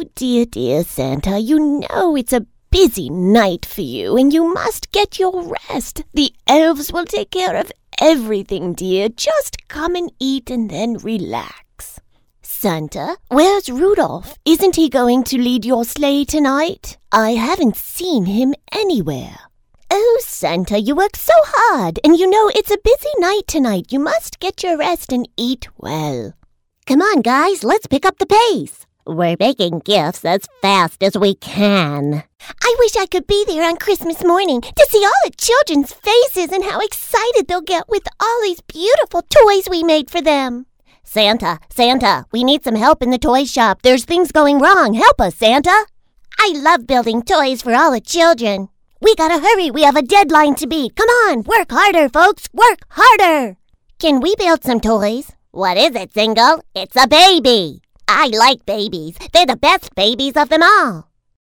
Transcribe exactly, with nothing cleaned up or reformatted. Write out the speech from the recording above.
Oh, dear, dear Santa, you know it's a busy night for you, and you must get your rest. The elves will take care of everything, dear. Just come and eat and then relax. Santa, where's Rudolph? Isn't he going to lead your sleigh tonight? I haven't seen him anywhere. Oh, Santa, you work so hard, and you know it's a busy night tonight. You must get your rest and eat well. Come on, guys, let's pick up the pace. We're making gifts as fast as we can. I wish I could be there on Christmas morning to see all the children's faces and how excited they'll get with all these beautiful toys we made for them. Santa, Santa, we need some help in the toy shop. There's things going wrong. Help us, Santa. I love building toys for all the children. We gotta hurry. We have a deadline to beat. Come on, work harder, folks. Work harder. Can we build some toys? What is it, Zingle? It's a baby. I like babies. They're the best babies of them all.